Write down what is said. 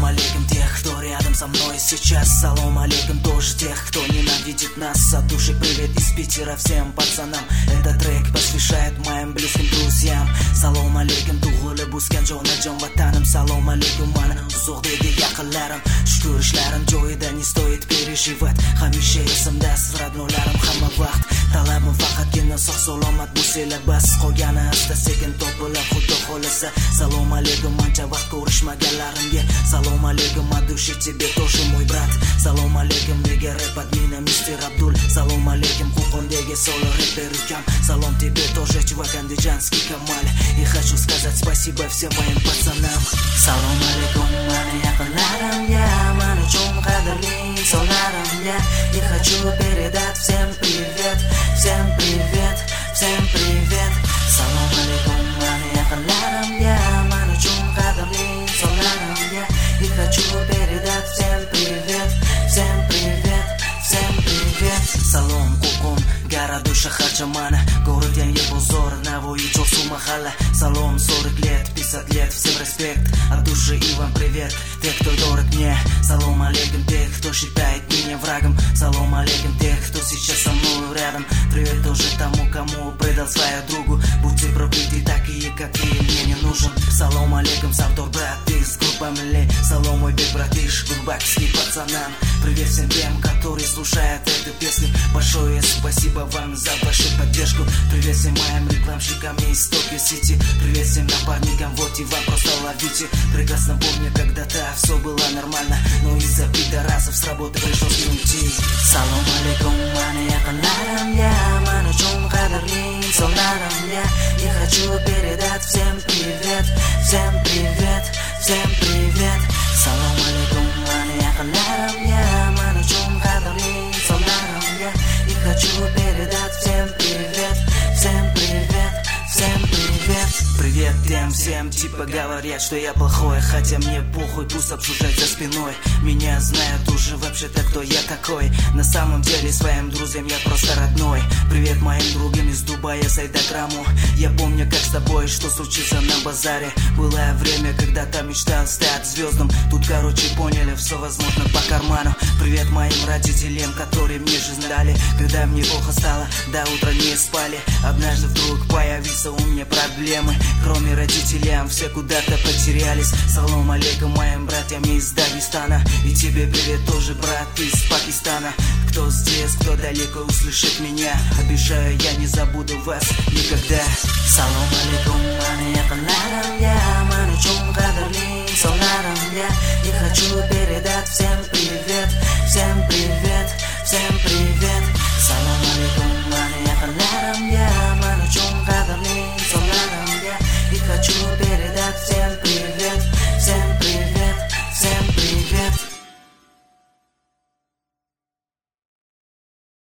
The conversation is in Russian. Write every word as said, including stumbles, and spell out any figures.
алейкум тех, кто рядом со мной сейчас. Салам алейкум тоже тех, кто ненавидит нас. От души привет из Питера всем пацанам. Этот трек посвящает моим близким друзьям. Салам алейкум tug'ilib o'sgan jonajon vatanim. Салам алейкум mana uzoqdagi yaqinlarim. Shukur ishlarim joyida, не стоит переживать. Hamisha esimda siz radnolarim hamma vaqt. Talabim faqatgina sog' salomat bo'lsanglar bas. Qolgani asta sekin topilib xudo xolasa. Салам алейкум ancha vaqt ko'rishmaganlarimga. Салам алейкум от души тебе тоже мой брат. Салам алейкум nega rap admina мистер Abdul. Салам алейкум Qo'qondagi solo рэпер ukam. Салам тебе тоже чувак андижанский Камаль. И хочу сказать спасибо всем моим пацанам. Салам алейкум mana yaqinlarimga, mana uchun qadrli insonlarimga. И хочу передать всем привет, всем привет, всем привет. Салам алейкум mana yaqinlarimga, mana uchun qadrli insonlarimga. И хочу передать всем привет, всем привет, всем привет. Salom Qo'qon, городу shaharcha mana. Город Yangi Bozor, Navoiy, Jo'su mahalla. Salom сорок лет, пятьдесят лет, всем респект. От души и вам привет, те, кто дорог мне. Салам алейкум тех, кто считает меня врагом. Салам алейкум тех, кто сейчас со мной рядом. Привет тоже тому, кому предал свою другу. Будьте прокляты такие, какие мне не нужен. Салам алейкум, Савдор, брат, ты с группой Милли. Салам мой биг братиш, гурбакский пацанам. Привет всем тем, которые слушают эту песню. Большое спасибо вам за вашу поддержку. Привет всем моим рекламщикам из Токио Сити. Привет всем напарникам, вот и вам просто ловите. Прекрасно помню, когда-то все было нормально, но из-за пидорасов с работы пришлось уйти. Салам алейкум mana yaqinlarimga, mana uchun qadrli insonlarimga. И хочу передать всем привет, всем привет, всем привет. Салам алейкум mana yaqinlarimga, mana uchun qadrli insonlarimga. И хочу передать всем привет, всем привет, всем привет. Привет тем всем, типа говорят, что я плохой, хотя мне похуй, пусть обсуждать за спиной. Меня знают уже вообще-то, кто я такой. На самом деле своим друзьям я просто родной. Привет моим другам из Дубая, Сайдакраму. Я помню, как с тобой, что случится на базаре. Было время, когда там мечтал стать звездом. Тут, короче, поняли, все возможно по карману. Привет моим родителям, которые мне жизнь дали. Когда мне плохо стало, до утра не спали. Однажды вдруг появился у меня проблемы. Кроме родителям, все куда-то потерялись. Салам алейкум моим братьям из Дагестана. И тебе привет тоже, брат, из Пакистана. Кто здесь, кто далеко, услышит меня. Обещаю, я не забуду вас никогда. Салам алейкум mana yaqinlarimga, mana uchun qadrli insonlarimga. И хочу